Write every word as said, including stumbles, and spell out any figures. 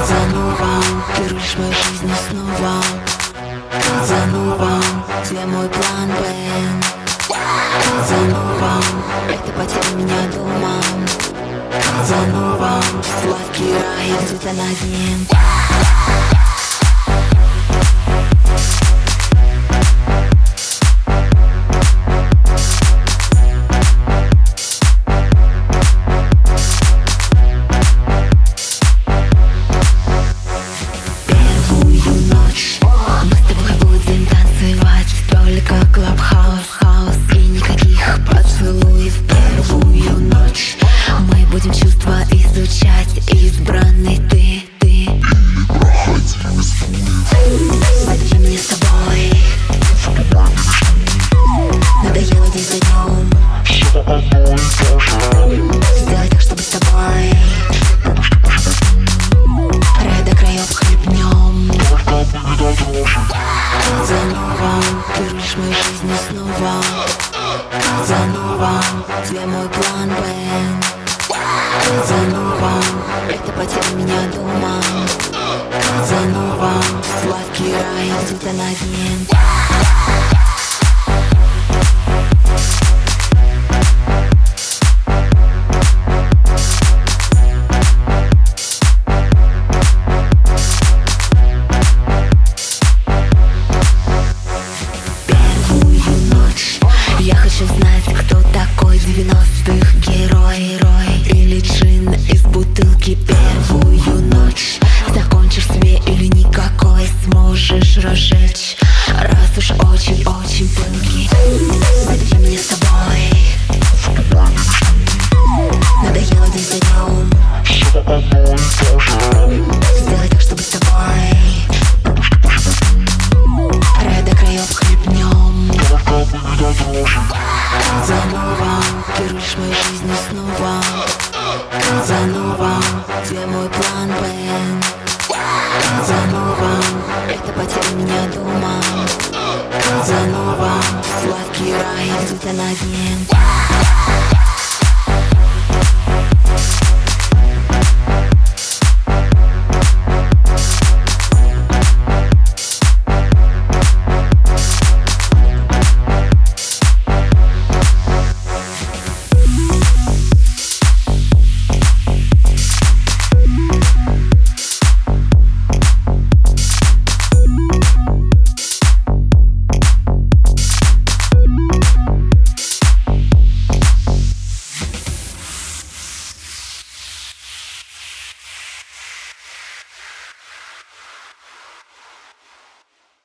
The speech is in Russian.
Казанова, ты рулишь моей жизнью снова. Казанова, где мой план Б? Казанова, это потеря меня дома. Казанова, сладкий рай где-то на дне. Клабхаус, хаос и никаких поцелуев. Первую ночь мы будем чувства изучать. Избранный ты, ты. Возьми меня с собой. Надоело день за днем. Сделай так, чтобы с тобой рай до краев хлебнем. Казанова, ты рулишь моей жизнью снова. Казанова, где мой план Б? Казанова, это потеря меня дома. Казанова, сладкий рай где-то на дне. Я хочу знать, кто такой девяностых герой, герой или джин из бутылки. Первую ночь закончишь себе или никакой сможешь разжечь, раз уж очень-очень пылкий. Забери меня с собой. Надоело день за днем. Сделай так, чтобы с тобой рай до краев хлебнем. Казанова, ты рулишь моей жизнью снова. Казанова, где мой план Б? Казанова, это потеря меня дома. Казанова, сладкий рай где-то на дне.